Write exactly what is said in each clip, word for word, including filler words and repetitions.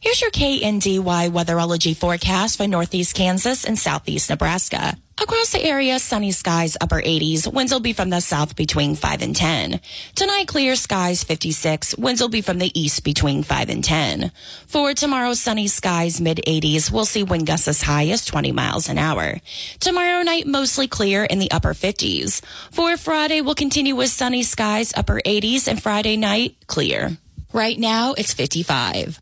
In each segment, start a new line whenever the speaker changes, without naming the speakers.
Here's your K N D Y weatherology forecast for northeast Kansas and southeast Nebraska. Across the area, sunny skies, upper eighties. Winds will be from the south between five and ten. Tonight, clear skies, fifty-six. Winds will be from the east between five and ten. For tomorrow, sunny skies, mid eighties. We'll see wind gusts as high as twenty miles an hour. Tomorrow night, mostly clear in the upper fifties. For Friday, we'll continue with sunny skies, upper eighties, and Friday night, clear. Right now, it's fifty-five.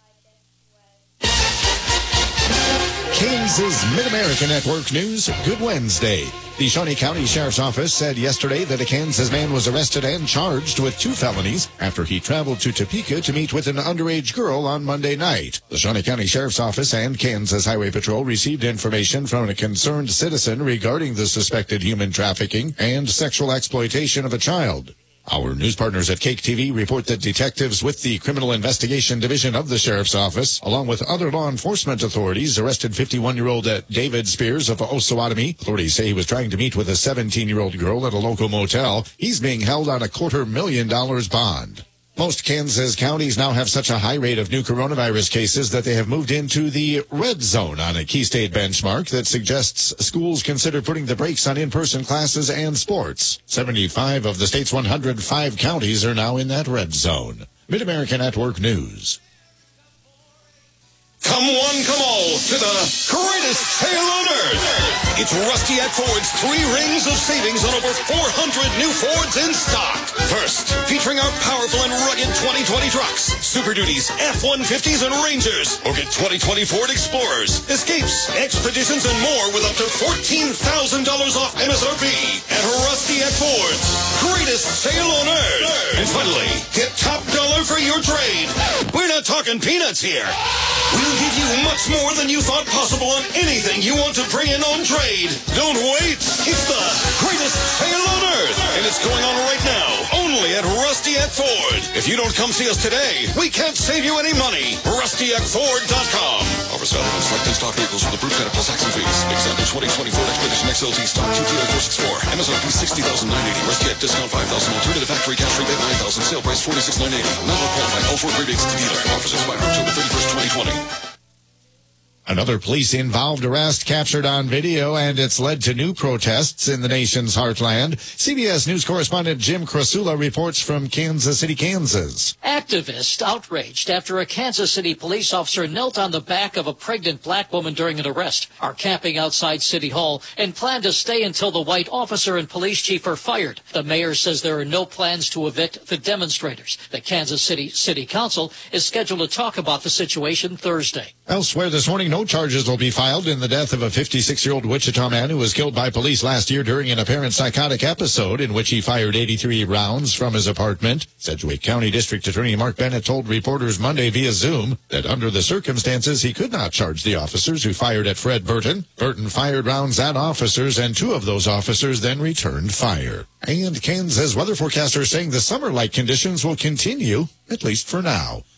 Kansas Mid-America Network News, good Wednesday. The Shawnee County Sheriff's Office said yesterday that a Kansas man was arrested and charged with two felonies after he traveled to Topeka to meet with an underage girl on Monday night. The Shawnee County Sheriff's Office and Kansas Highway Patrol received information from a concerned citizen regarding the suspected human trafficking and sexual exploitation of a child. Our news partners at Cake T V report that detectives with the Criminal Investigation Division of the Sheriff's Office, along with other law enforcement authorities, arrested fifty-one-year-old David Spears of Osawatomie. Authorities say he was trying to meet with a seventeen-year-old girl at a local motel. He's being held on a quarter million dollars bond. Most Kansas counties now have such a high rate of new coronavirus cases that they have moved into the red zone on a key state benchmark that suggests schools consider putting the brakes on in-person classes and sports. seventy-five of the state's one hundred five counties are now in that red zone. Mid-America Network News.
Come one, come all, to the greatest sale on earth. It's Rusty at Ford's three rings of savings on over four hundred new Fords in stock. First, featuring our powerful and rugged twenty twenty trucks, Super Duties, F one fifties, and Rangers. Or get twenty twenty Ford Explorers, Escapes, Expeditions, and more with up to fourteen thousand dollars off M S R P at Rusty at Ford's greatest sale on earth. And finally, get top dollar for your trade. We're not talking peanuts here. We'll give you much more than you thought possible on anything you want to bring in on trade. Don't wait. It's the greatest sale on earth. And it's going on right now, only at Rusty at Ford. If you don't come see us today, we can't save you any money. Rusty at Ford dot com. Offers valid on select in-stock vehicles with approved credit plus tax and fees. Example twenty twenty Ford Expedition X L T stock Q T O four sixty-four. M S R P sixty thousand nine hundred eighty. Rusty at discount five thousand. Alternative factory cash rebate nine thousand. Sale price forty-six thousand nine hundred eighty. Not all qualified. All Ford rebates to dealer. Offers expire October thirty-first, twenty twenty.
Another police-involved arrest captured on video, and it's led to new protests in the nation's heartland. C B S News correspondent Jim Krasula reports from Kansas City, Kansas.
Activists outraged after a Kansas City police officer knelt on the back of a pregnant black woman during an arrest, are camping outside City Hall and plan to stay until the white officer and police chief are fired. The mayor says there are no plans to evict the demonstrators. The Kansas City City Council is scheduled to talk about the situation Thursday.
Elsewhere this morning, no charges will be filed in the death of a fifty-six-year-old Wichita man who was killed by police last year during an apparent psychotic episode in which he fired eighty-three rounds from his apartment. Sedgwick County District Attorney Mark Bennett told reporters Monday via Zoom that under the circumstances, he could not charge the officers who fired at Fred Burton. Burton fired rounds at officers, and two of those officers then returned fire. And Kansas weather forecasters saying the summer-like conditions will continue, at least for now.